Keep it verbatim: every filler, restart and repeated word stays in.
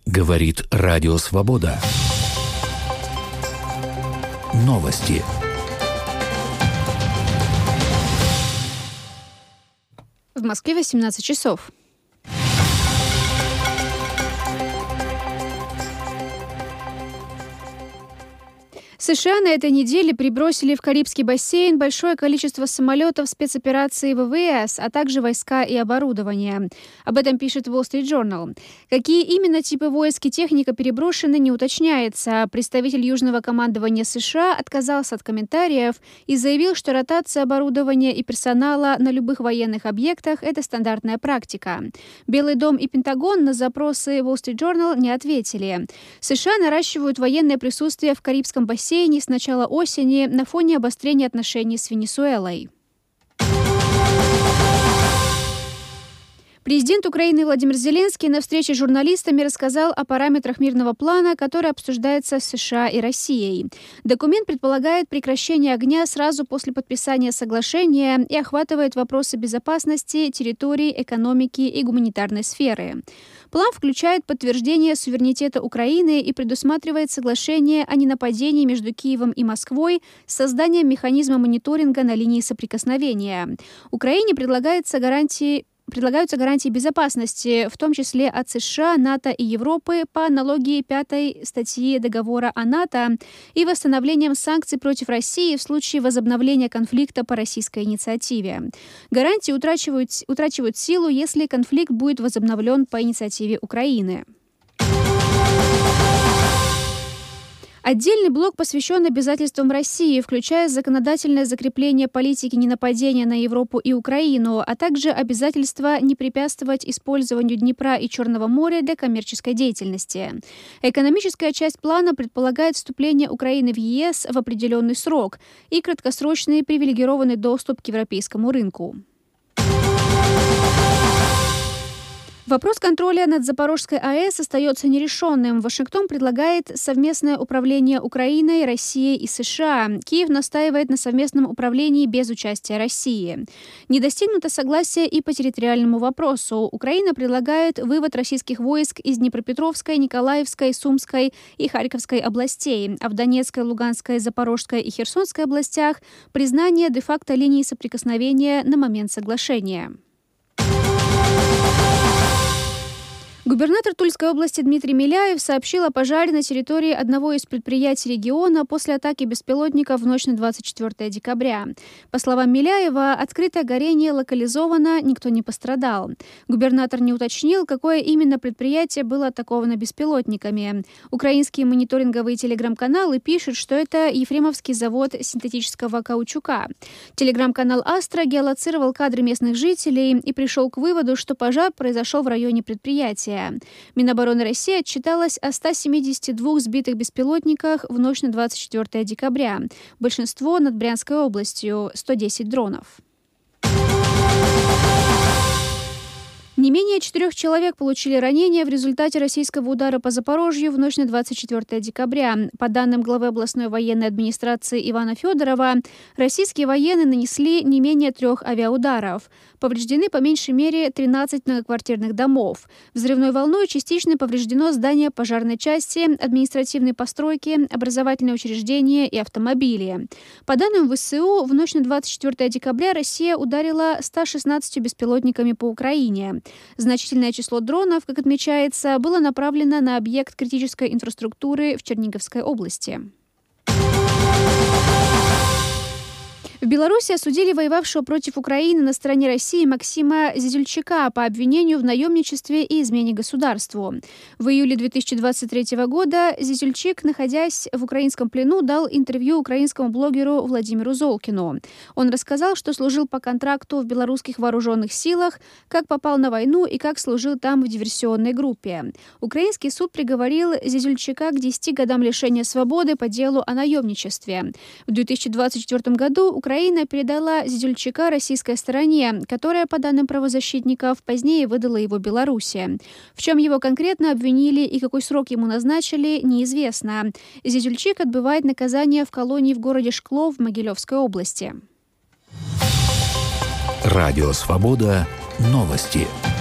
Говорит Радио Свобода. Новости. В Москве восемнадцать часов. США на этой неделе перебросили в Карибский бассейн большое количество самолетов спецоперации ВВС, а также войска и оборудование. Об этом пишет Wall Street Journal. Какие именно типы войск и техника переброшены, не уточняется. Представитель Южного командования США отказался от комментариев и заявил, что ротация оборудования и персонала на любых военных объектах – это стандартная практика. Белый дом и Пентагон на запросы Wall Street Journal не ответили. США наращивают военное присутствие в Карибском бассейне с начала осени на фоне обострения отношений с Венесуэлой. Президент Украины Владимир Зеленский на встрече с журналистами рассказал о параметрах мирного плана, который обсуждается с США и Россией. Документ предполагает прекращение огня сразу после подписания соглашения и охватывает вопросы безопасности, территории, экономики и гуманитарной сферы. План включает подтверждение суверенитета Украины и предусматривает соглашение о ненападении между Киевом и Москвой с созданием механизма мониторинга на линии соприкосновения. Украине предлагается гарантии Предлагаются гарантии безопасности, в том числе от США, НАТО и Европы по аналогии пятой статьи договора о НАТО и восстановлением санкций против России в случае возобновления конфликта по российской инициативе. Гарантии утрачивают, утрачивают силу, если конфликт будет возобновлен по инициативе Украины. Отдельный блок посвящен обязательствам России, включая законодательное закрепление политики ненападения на Европу и Украину, а также обязательство не препятствовать использованию Днепра и Черного моря для коммерческой деятельности. Экономическая часть плана предполагает вступление Украины в ЕС в определенный срок и краткосрочный привилегированный доступ к европейскому рынку. Вопрос контроля над Запорожской АЭС остается нерешенным. Вашингтон предлагает совместное управление Украиной, Россией и США. Киев настаивает на совместном управлении без участия России. Не достигнуто согласия и по территориальному вопросу. Украина предлагает вывод российских войск из Днепропетровской, Николаевской, Сумской и Харьковской областей, а в Донецкой, Луганской, Запорожской и Херсонской областях признание де-факто линии соприкосновения на момент соглашения. Губернатор Тульской области Дмитрий Миляев сообщил о пожаре на территории одного из предприятий региона после атаки беспилотников в ночь на двадцать четвёртое декабря. По словам Миляева, открытое горение локализовано, никто не пострадал. Губернатор не уточнил, какое именно предприятие было атаковано беспилотниками. Украинские мониторинговые телеграм-каналы пишут, что это Ефремовский завод синтетического каучука. Телеграм-канал «Астра» геолоцировал кадры местных жителей и пришел к выводу, что пожар произошел в районе предприятия. Минобороны России отчиталась о ста семидесяти двух сбитых беспилотниках в ночь на двадцать четвёртое декабря. Большинство над Брянской областью – сто десять дронов. Не менее четырех человек получили ранения в результате российского удара по Запорожью в ночь на двадцать четвёртое декабря. По данным главы областной военной администрации Ивана Федорова, российские военные нанесли не менее трех авиаударов. Повреждены по меньшей мере тринадцать многоквартирных домов. Взрывной волной частично повреждено здание пожарной части, административные постройки, образовательные учреждения и автомобили. По данным ВСУ, в ночь на двадцать четвёртое декабря Россия ударила ста шестнадцатью беспилотниками по Украине. Значительное число дронов, как отмечается, было направлено на объект критической инфраструктуры в Черниговской области. В Беларуси осудили воевавшего против Украины на стороне России Максима Зизюльчика по обвинению в наемничестве и измене государству. В июле две тысячи двадцать третьего года Зизюльчик, находясь в украинском плену, дал интервью украинскому блогеру Владимиру Золкину. Он рассказал, что служил по контракту в белорусских вооруженных силах, как попал на войну и как служил там в диверсионной группе. Украинский суд приговорил Зизюльчика к десяти годам лишения свободы по делу о наемничестве. В две тысячи двадцать четвёртом году Украина Украина передала Зизюльчика российской стороне, которая, по данным правозащитников, позднее выдала его Беларуси. В чем его конкретно обвинили и какой срок ему назначили, неизвестно. Зизюльчик отбывает наказание в колонии в городе Шклов в Могилевской области. Радио «Свобода». Новости.